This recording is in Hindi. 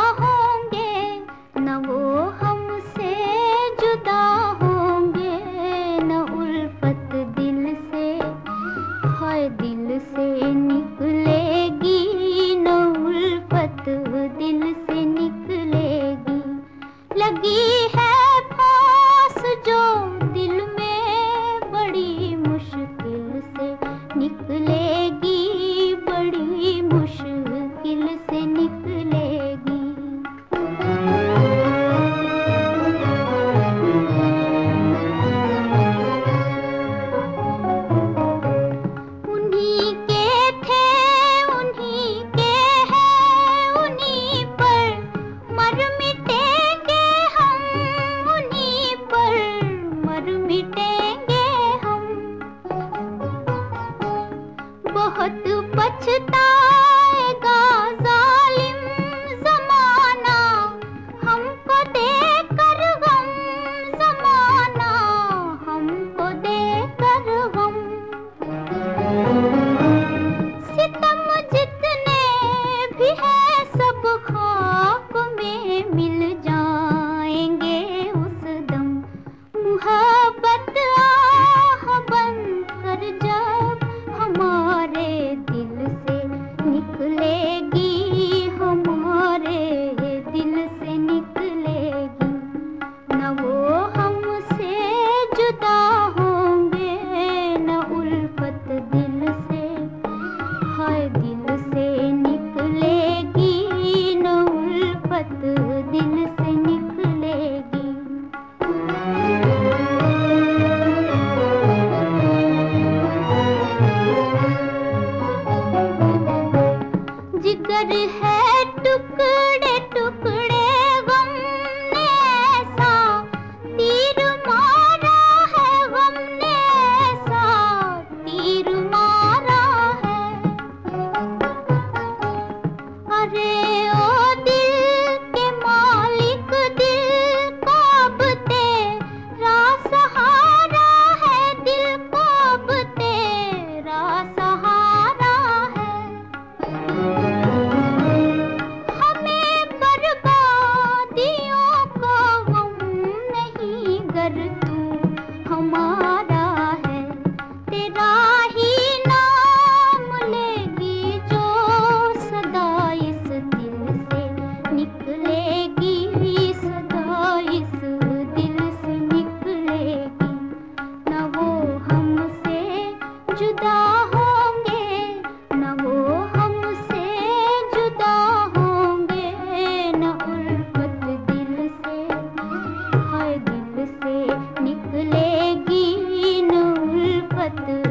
होंगे, न वो हमसे जुदा होंगे, न उल्फत दिल से, हाय दिल से निकलेगी, न उल्फत दिल से निकलेगी। लगी है फांस जो दिल में, बड़ी मुश्किल से निकलेगी, बड़ी मुश्किल से निकलेगी। उन्हीं के थे, उन्हीं के हैं, उन्हीं पर मर मिटेंगे हम, उन्हीं पर मर मिटेंगे हम। बहुत पछताएगा जालिम ज़माना, हमको देकर गम, ज़माना हमको देकर गम। सितम जितने भी है सब खाक में मिल जाएंगे उस दम। मुहब्बत आह बनकर जब हमारे दिल से निकलेगी, हमारे दिल से निकलेगी। न वो हमसे जुदा होंगे, न उल्फत दिल से, हाय दिल से निकलेगी, न उल्फत दिल से निकलेगी। जिगर है टुकड़े टुकड़े गम ने ऐसा तीर मारा है, गम ने ऐसा तीर मारा है। अरे ओ दिल के मालिक, दिल को अब तेरा सहारा है, दिल को अब तेरा सहारा है। हमें बर्बादियों का गम नहीं, गर तू हमारा है। तेरा ही नाम लेगी जो सदा इस दिल से निकलेगी, सदा इस दिल से निकलेगी। न वो हमसे जुदा होंगे, न वो हमसे जुदा होंगे, न उल्फत दिल से, हाय दिल से निकलेगी, न उल्फत